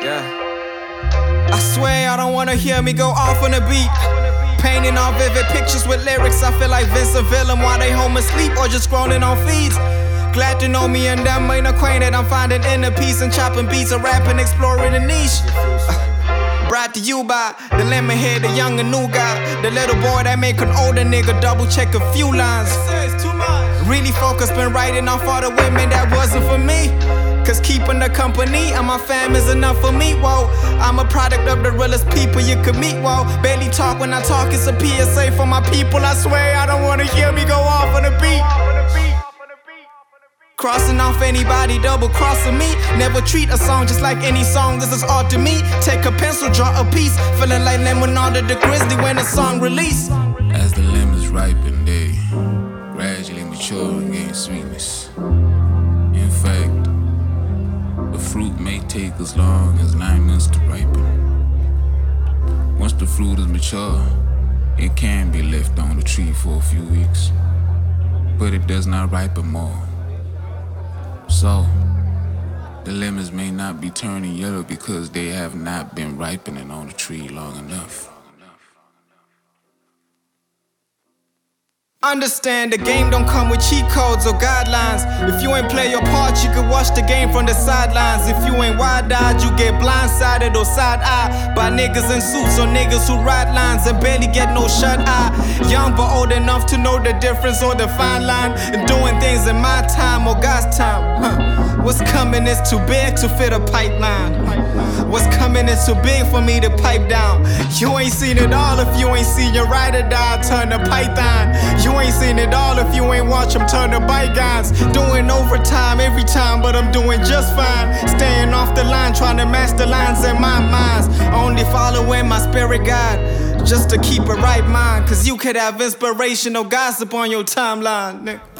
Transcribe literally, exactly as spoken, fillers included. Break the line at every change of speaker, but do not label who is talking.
Yeah. I swear I don't wanna hear me go off on a beat. Painting all vivid pictures with lyrics. I feel like Vincent Villain while they home asleep or just scrolling on feeds. Glad to know me and them ain't acquainted. I'm finding inner peace and chopping beats of rapping, exploring the niche. Uh, brought to you by the lemon head, the young and new guy, the little boy that make an older nigga double check a few lines. Really focused, been writing off all the women that wasn't for me. Cause keeping the company and my fam is enough for me, whoa. I'm a product of the realest people you could meet, whoa. Barely talk when I talk, it's a P S A for my people. I swear I don't wanna hear me go off on the beat. Crossing off anybody, double crossing me. Never treat a song just like any song, this is art to me. Take a pencil, draw a piece. Feeling like Lemonade the Grizzly when the song release.
As the lemons ripen, they gradually mature and gain sweetness. In fact, the fruit may take as long as nine months to ripen. Once the fruit is mature, it can be left on the tree for a few weeks, but it does not ripen more. So, the lemons may not be turning yellow because they have not been ripening on the tree long enough.
Understand the game don't come with cheat codes or guidelines. If you ain't play your part, you can watch the game from the sidelines. If you ain't wide-eyed, you get blindsided or side-eyed by niggas in suits or niggas who ride lines and barely get no shut-eye. Young but old enough to know the difference or the fine line in doing things in my time or God's time. Huh. What's coming is too big to fit a pipeline. What's coming is too big for me to pipe down. You ain't seen it all if you ain't seen your ride or die turn to python. You ain't seen it all if you ain't watch them turn to bygones. Doing overtime every time, but I'm doing just fine. Staying off the line, trying to master lines in my minds. Only following my spirit guide, just to keep a right mind. Cause you could have inspirational gossip on your timeline, nigga.